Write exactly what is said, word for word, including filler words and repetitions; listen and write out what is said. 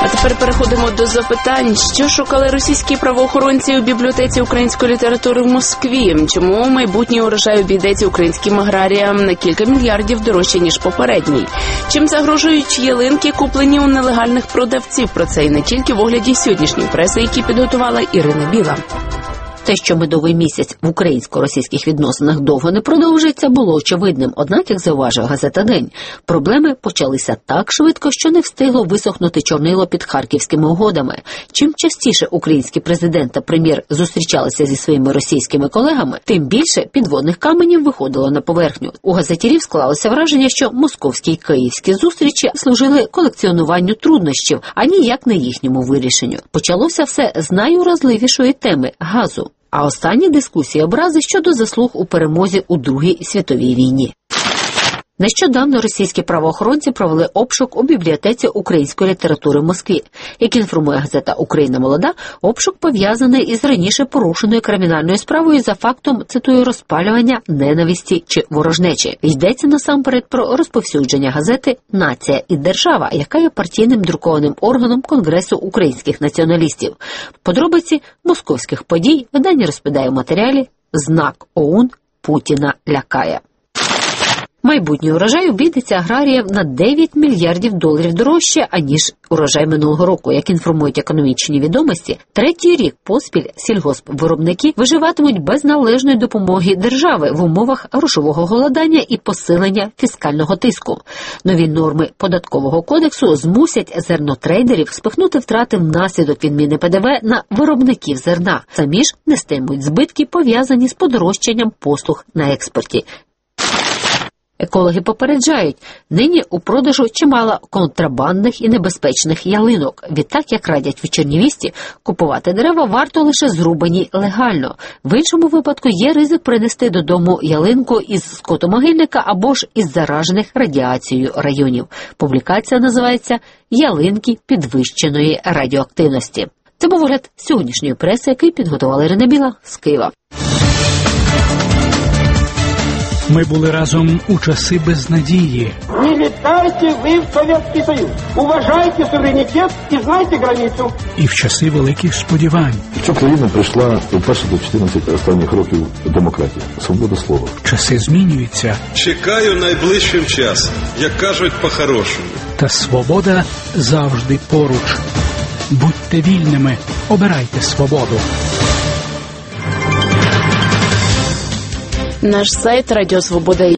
А тепер переходимо до запитань. Що шукали російські правоохоронці у бібліотеці української літератури в Москві? Чому майбутній урожай обійдеться українським аграріям на кілька мільярдів дорожче, ніж попередній? Чим загрожують ялинки, куплені у нелегальних продавців? Про це і не тільки в огляді сьогоднішньої преси, які підготувала Ірина Біла. Те, що медовий місяць в українсько-російських відносинах довго не продовжиться, було очевидним. Однак, як зауважує газета «День», проблеми почалися так швидко, що не встигло висохнути чорнило під харківськими угодами. Чим частіше український президент та прем'єр зустрічалися зі своїми російськими колегами, тим більше підводних каменів виходило на поверхню. У газетярів склалося враження, що московські й київські зустрічі служили колекціонуванню труднощів, а ніяк не їхньому вирішенню. Почалося все з найуразливішої теми – газу. А останні дискусії образи щодо заслуг у перемозі у Другій світовій війні. Нещодавно російські правоохоронці провели обшук у бібліотеці української літератури в Москві. Як інформує газета «Україна молода», обшук пов'язаний із раніше порушеною кримінальною справою за фактом, цитую, розпалювання ненависті чи ворожнечі. Йдеться насамперед про розповсюдження газети «Нація і держава», яка є партійним друкованим органом Конгресу українських націоналістів. Подробиці московських подій видання розповідає в матеріалі «Знак ОУН Путіна лякає». Майбутній урожай обійдеться аграріям на дев'ять мільярдів доларів дорожче, аніж урожай минулого року. Як інформують економічні відомості, третій рік поспіль сільгоспвиробники виживатимуть без належної допомоги держави в умовах грошового голодання і посилення фіскального тиску. Нові норми податкового кодексу змусять зернотрейдерів спихнути втрати внаслідок відміни Пе Де Ве на виробників зерна. Самі ж нестимуть збитки, пов'язані з подорожчанням послуг на експорті. Екологи попереджають, нині у продажу чимало контрабандних і небезпечних ялинок. Відтак, як радять в Чернівісті, купувати дерева варто лише зрубані легально. В іншому випадку є ризик принести додому ялинку із скотомогильника або ж із заражених радіацією районів. Публікація називається «Ялинки підвищеної радіоактивності». Це був огляд сьогоднішньої преси, який підготувала Ірина Біла з Києва. Ми були разом у часи безнадії. Не літайте ви в Совєтський Союз. Уважайте суверенітет і знайте границю. І в часи великих сподівань. В цю країну прийшла вперше до чотирнадцяти останніх років демократія, свобода слова. Часи змінюються. Чекаю найближчим часом, як кажуть по-хорошому. Та свобода завжди поруч. Будьте вільними, обирайте свободу. Наш сайт Радіо Свобода.